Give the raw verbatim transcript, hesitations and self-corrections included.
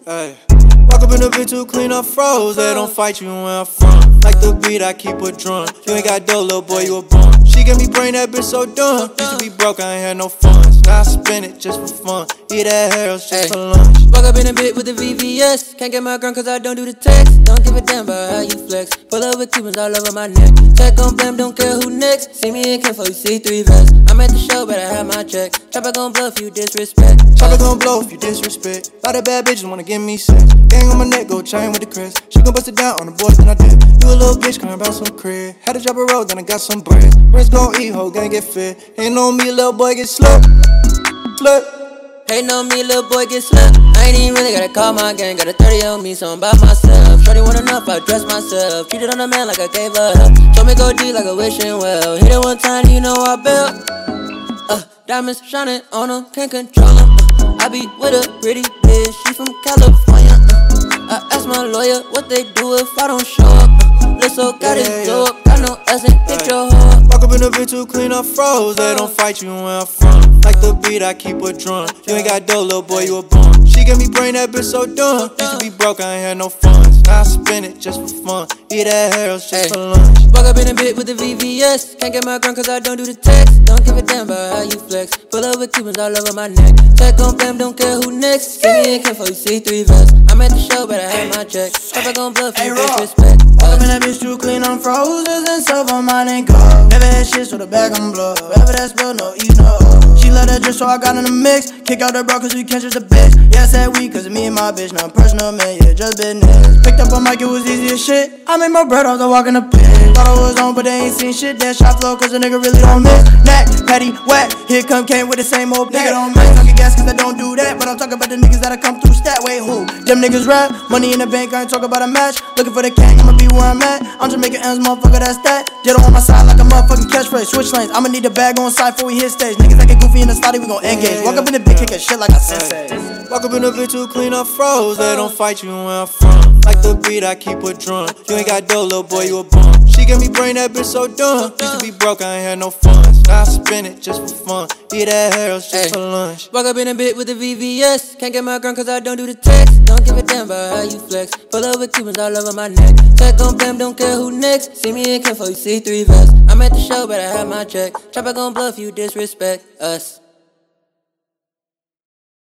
Ay. Walk up in the bitch too clean up froze. They don't fight you where I'm from. Like the beat, I keep a drum. You ain't got dough, little boy, you a bum. She get me brain, that bitch so dumb. Used to be broke, I ain't had no funds. Now I spend it just for fun. Eat that Harold's just Ay. For lunch. Walk up in a bit with the V V S. Can't get my gun cause I don't do the text. Don't give a damn about how you flex. Pull up with Cubans all over my neck. Check on blam, don't care who next. See me in Ken for you see three vests. I'm at the show, better have my check. Chopper gon' blow if you disrespect. Chopper gon' blow if you disrespect. All the bad bitches wanna give me sex. Gang on my neck, go chain with the crest. She gon' bust it down on the boys when I did. You a little bitch, crying about some crib. Had to drop a road, then I got some bread. Rest gon' eat, hoe, gang get fit. Ain't on me, little boy, get slipped. Slipped. Hating on me, little boy, get slipped. I ain't even really gotta call my gang. Got a thirty on me, so I'm by myself. Shorty want enough, I dress myself. Treated on a man like I gave her help. Told me go deep like a wishing well. Hit it one time, you know I built. Uh, diamonds shining on them, can't control them. Uh, I be with a pretty bitch, she from California. Uh, I ask my lawyer what they do if I don't show up. Uh, Lizzo got yeah, it, yeah. blow up, got no ass and hit your hoe. Walk up in the bitch too clean up froze. They don't fight you where I'm from. Like the beat, I keep a drum. You ain't got dough, little boy, you a bum. She get me brain, that bitch so dumb. Used to be broke, I ain't had no funds. Now I spend it just for fun. Eat that Harold's just Ay. for lunch. Walk up in a bit with the V V S. Can't get my gun cause I don't do the text. Don't give a damn about how you flex. Pull up with Cubans all over my neck. Check on blam, don't care who next. See me in Ken for you see three vests. I'm at the show, better have my check. Chopper gon' blow if you disrespect. Walk up in that bitch too clean, I'm frozen and silver, mine ain't gold. Never had shit, so the bag I'm blow. Whatever that spell, no, you know. She love that dress, so I got in the mix. Kick out the bro, cause we can't trust the bitch. Yeah, I said we, cause me and my bitch, not personal, man, yeah, just business. Picked up a mic, it was easy as shit. I made my bread off the walk in the pit. Thought I was on, but they ain't seen shit. That shot flow, cause a nigga really don't miss. Neck, patty, whack, here come Kane with the same old nigga don't miss. Talking gas, cause I don't do that. But I'm talking about the niggas that'll come through stat. Wait, who? Them niggas rap, money in the bank, I ain't talking about a match. Looking for the king, I'ma be where I'm at. I'm just making ends, motherfucker, that's that. Ditto on my side like a motherfucking catchphrase. Switch lanes, I'ma need a bag on side before we hit stage. Niggas like a goofy in the study, we gon' engage. Walk up in the big kickin' shit like I sensei. Walk up in the bitch too clean up froze. They don't fight you where I'm from. Like the beat, I keep a drum. You ain't got dough, little boy, you a bum. She get me brain, that bitch so dumb. Used to be broke, I ain't had no funds. Now I spend it just for fun. Eat that Harold's just Ay. for lunch. Walk up in a bit with the V V S. Can't get my gun cause I don't do the text. Don't give a damn about how you flex. Pull up with Cubans all over my neck. Check on blam, don't care who next. See me in Ken for you see three vests. I'm at the show, better have my check. Chopper gon' blow if you disrespect us.